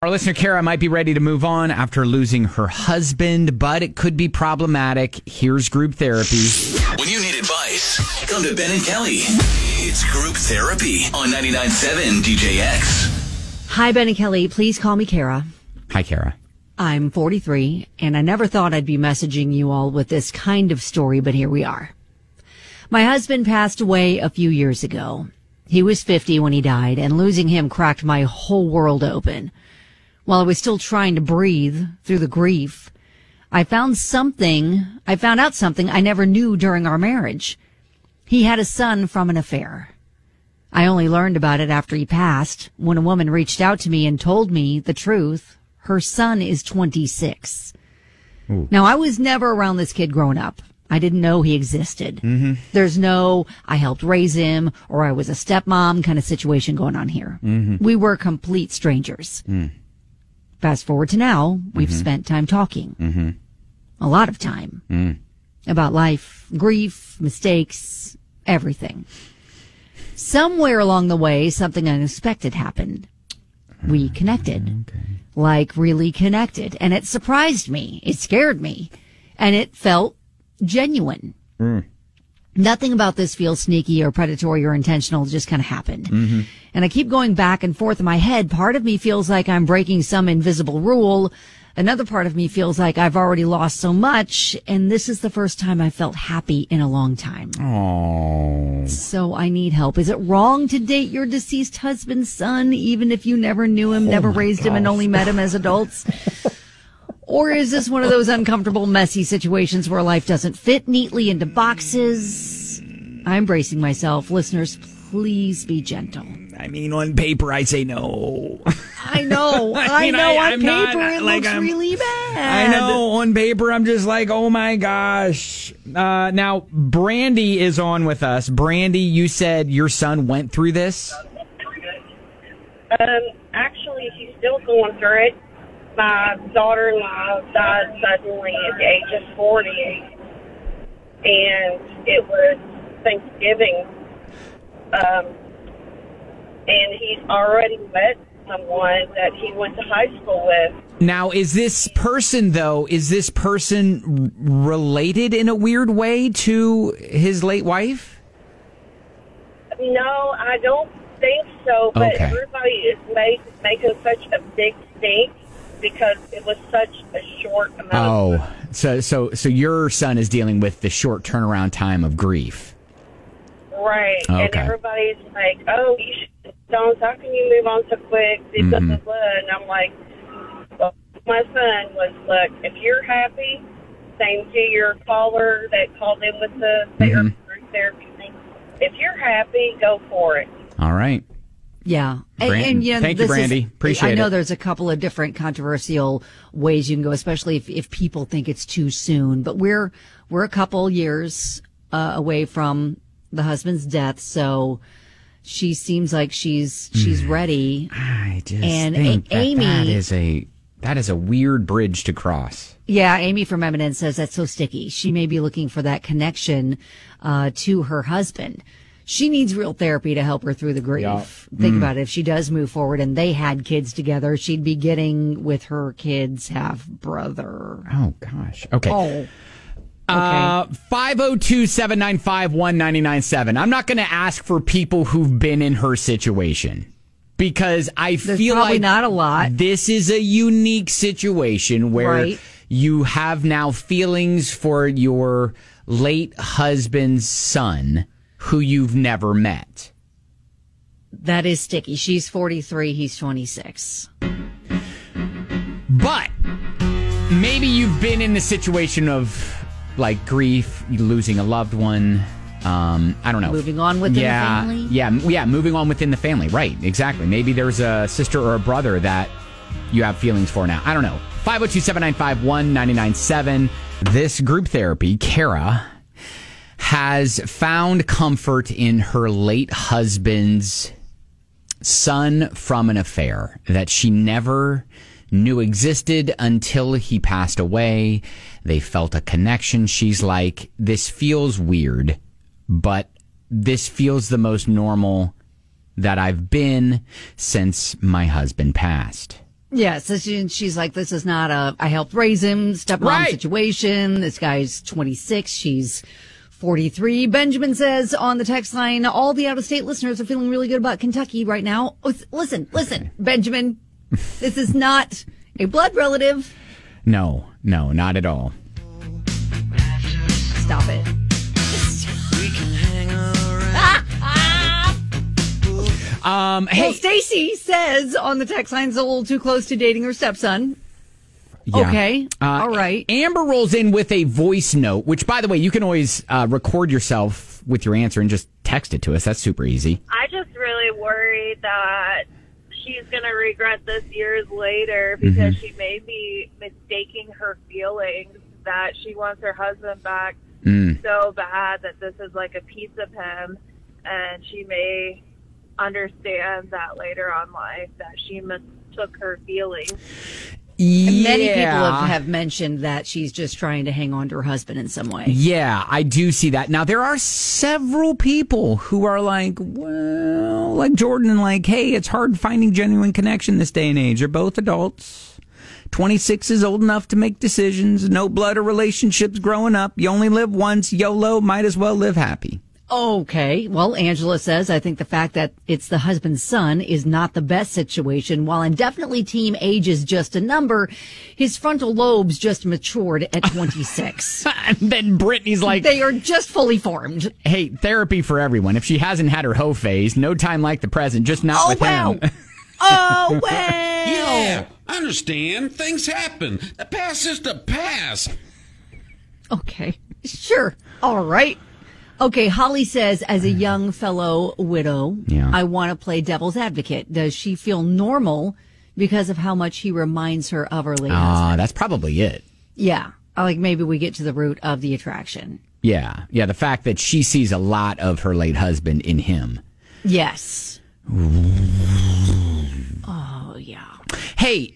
Our listener, Kara, might be ready to move on after losing her husband, but it could be problematic. Here's group therapy. When you need advice, come to Ben and Kelly. It's group therapy on 99.7 DJX. Hi, Ben and Kelly. Please call me Kara. Hi, Kara. I'm 43, and I never thought I'd be messaging you all with this kind of story, but here we are. My husband passed away a few years ago. He was 50 when he died, and losing him cracked my whole world open. While I was still trying to breathe through the grief, I found out something I never knew during our marriage. He had a son from an affair. I only learned about it after he passed, when a woman reached out to me and told me the truth. Her son is 26. Ooh. Now, I was never around this kid growing up. I didn't know he existed. Mm-hmm. There's no, I helped raise him, or I was a stepmom kind of situation going on here. Mm-hmm. We were complete strangers. Mm. Fast forward to now, we've spent time talking. A lot of time. About life, grief, mistakes, everything. Somewhere along the way, something unexpected happened. We connected. Okay. Like, really connected. And it surprised me. It scared me. And it felt genuine. Nothing about this feels sneaky or predatory or intentional. It just kind of happened. And I keep going back and forth in my head. Part of me feels like I'm breaking some invisible rule. Another part of me feels like I've already lost so much. And this is the first time I felt happy in a long time. Oh. So I need help. Is it wrong to date your deceased husband's son, even if you never knew him, never raised him, and only met him as adults? Or is this one of those uncomfortable, messy situations where life doesn't fit neatly into boxes? I'm bracing myself. Listeners, please be gentle. I mean, on paper, I say no. I know. I know. On paper, it looks really bad. I know. On paper, I'm just like, oh, my gosh. Now, Brandy is on with us. Brandy, you said your son went through this? Actually, he's still going through it. My daughter-in-law died suddenly at the age of 40, and it was Thanksgiving. And he's already met someone that he went to high school with. Now, is this person related in a weird way to his late wife? No, I don't think so, but okay. Everybody is making such a big stink because it was such a short amount of time. So your son is dealing with the short turnaround time of grief. Right. Okay. And everybody's like, oh, you should, don't, how can you move on so quick? Blah, blah, blah. And I'm like, well, my son was, look, if you're happy, same to your caller that called in with the therapy thing. If you're happy, go for it. All right. Yeah. And you know, thank you, Brandy. Appreciate it. I know there's a couple of different controversial ways you can go, especially if people think it's too soon. But we're a couple years away from the husband's death, so she seems like she's ready. I just think Amy, that is a weird bridge to cross. Yeah, Amy from Eminence says that's so sticky. She may be looking for that connection to her husband. She needs real therapy to help her through the grief. Yep. Think about it. If she does move forward and they had kids together, she'd be getting with her kid's half brother. Oh gosh. Okay. Oh. Okay. 502-795-1997. I'm not going to ask for people who've been in her situation because I feel like not a lot. This is a unique situation where you have now feelings for your late husband's son who you've never met. That is sticky. She's 43. He's 26. But maybe you've been in the situation of like grief, losing a loved one. I don't know. Moving on within the family? Yeah, moving on within the family. Right, exactly. Maybe there's a sister or a brother that you have feelings for now. I don't know. 502-795-1997. This group therapy, Kara, has found comfort in her late husband's son from an affair that she never knew existed until he passed away. They felt a connection. She's like, this feels weird, but this feels the most normal that I've been since my husband passed. Yeah, so she's like, this is not I helped raise him, stepmom Right. situation. This guy's 26. She's 43. Benjamin says on the text line, all the out-of-state listeners are feeling really good about Kentucky right now. Listen, Benjamin, this is not a blood relative. No, not at all. Stop it. Hey, Well, Stacy says on the text line, it's a little too close to dating her stepson. yeah. Okay. All right. Amber rolls in with a voice note, which, by the way, you can always record yourself with your answer and just text it to us. That's super easy. I just really worry that she's going to regret this years later because she may be mistaking her feelings that she wants her husband back so bad that this is like a piece of him, and she may understand that later on life that she mistook her feelings. Many people have mentioned that she's just trying to hang on to her husband in some way. Yeah, I do see that. Now, there are several people who are like, well, like Jordan, and like, hey, it's hard finding genuine connection this day and age. They're both adults. 26 is old enough to make decisions. No blood or relationships growing up. You only live once. YOLO, might as well live happy. Okay. Well, Angela says, I think the fact that it's the husband's son is not the best situation. While I'm definitely team age is just a number, his frontal lobes just matured at 26. And then Brittany's like, They are just fully formed. hey, therapy for everyone. If she hasn't had her hoe phase, no time like the present, just not with him. Oh, well. Yeah, I understand. Things happen. The past is the past. Okay. Sure. All right. Okay, Holly says, as a young fellow widow, Yeah. I want to play devil's advocate. Does she feel normal because of how much he reminds her of her late husband? That's probably it. Yeah. Like maybe we get to the root of the attraction. Yeah. The fact that she sees a lot of her late husband in him. Yes. Oh, yeah. Hey,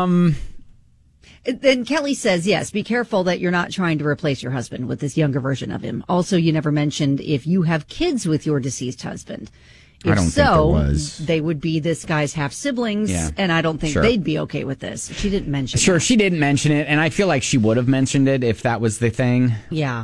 Then Kelly says, yes, be careful that you're not trying to replace your husband with this younger version of him. Also, you never mentioned if you have kids with your deceased husband. If I don't think there was. They would be this guy's half siblings, Yeah. and I don't think Sure. they'd be okay with this. She didn't mention Sure, that. she didn't mention it, and I feel like she would have mentioned it if that was the thing. Yeah.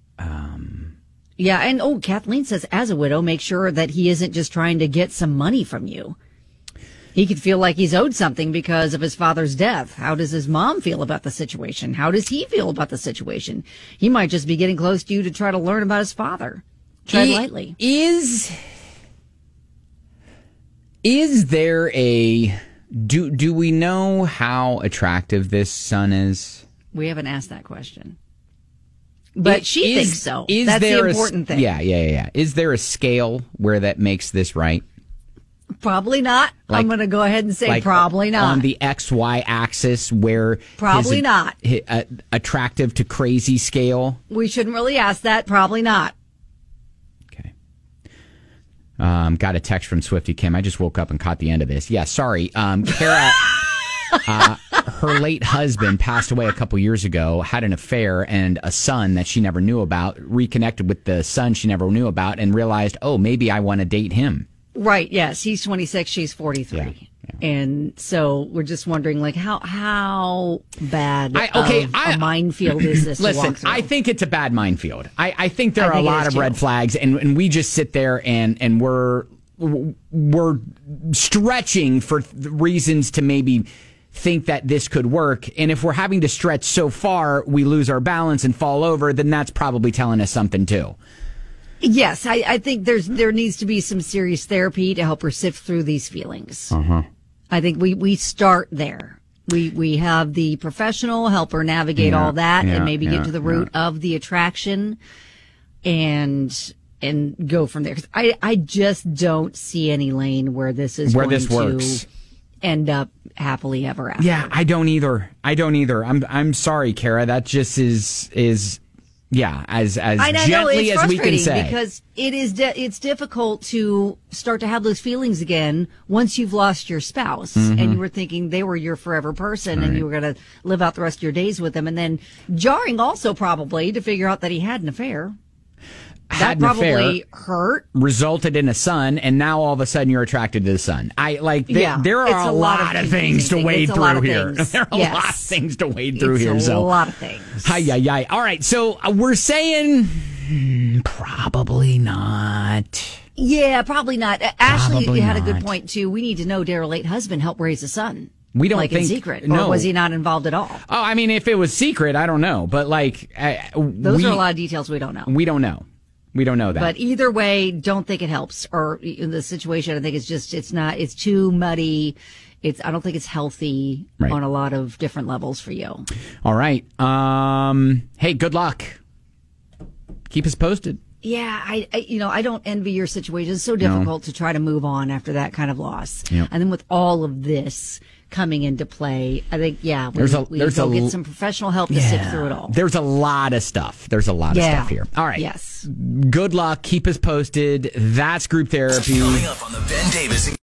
Yeah, and Kathleen says, as a widow, make sure that he isn't just trying to get some money from you. He could feel like he's owed something because of his father's death. How does his mom feel about the situation? How does he feel about the situation? He might just be getting close to you to try to learn about his father. Tread lightly. Is there a do we know how attractive this son is? We haven't asked that question. But she thinks so. Is That's there the important thing. Yeah. Is there a scale where that makes this right? Probably not. Like- I'm going to go ahead and say Like probably not. on the XY axis, where Probably not. Attractive to crazy scale. We shouldn't really ask that. Probably not. Okay. Got a text from Swifty Kim. I just woke up and caught the end of this. Yeah, sorry. Kara, her late husband passed away a couple years ago, had an affair and a son that she never knew about, reconnected with the son she never knew about, and realized, oh, maybe I want to date him. Right. Yes. He's 26. She's 43. Yeah. And so we're just wondering, like, how bad a a minefield is this to Listen, walk through? I think it's a bad minefield. I think there I are think a it lot is of too. red flags, and we just sit there and we're stretching for reasons to maybe think that this could work. And if we're having to stretch so far, we lose our balance and fall over, then that's probably telling us something too. Yes, I think there needs to be some serious therapy to help her sift through these feelings. I think we start there. We have the professional help her navigate all that and maybe get to the root of the attraction and go from there. 'Cause I just don't see any lane where this is going this works. to end up happily ever after. Yeah, I don't either. I'm sorry, Kara. That just is as I know, gently it's as we can frustrating say. because it's difficult to start to have those feelings again once you've lost your spouse and you were thinking they were your forever person and you were going to live out the rest of your days with them, and then jarring also probably to figure out that he had an affair. had an probably affair, hurt. resulted in a son, and now all of a sudden you're attracted to the son. There it's are a lot of things to wade through here. There are a lot of things to wade through here. It's a lot of things. Hi. All right, so we're saying probably not. Yeah, probably not. Ashley, Probably you had a not. good point too. We need to know did her late husband help raise a son? We don't like think in secret, no. or was he not involved at all? Oh, I mean, if it was secret, I don't know. But Those are a lot of details we don't know. We don't know. We don't know that. But either way, don't think it helps. Or in the situation, I think it's too muddy. I don't think it's healthy on a lot of different levels for you. All right. Hey, good luck. Keep us posted. Yeah, I don't envy your situation. It's so difficult to try to move on after that kind of loss. Yep. And then with all of this coming into play, I think, we get some professional help to sift through it all. There's a lot of stuff. There's a lot of stuff here. All right. Yes. Good luck. Keep us posted. That's group therapy. Coming up on the Ben Davis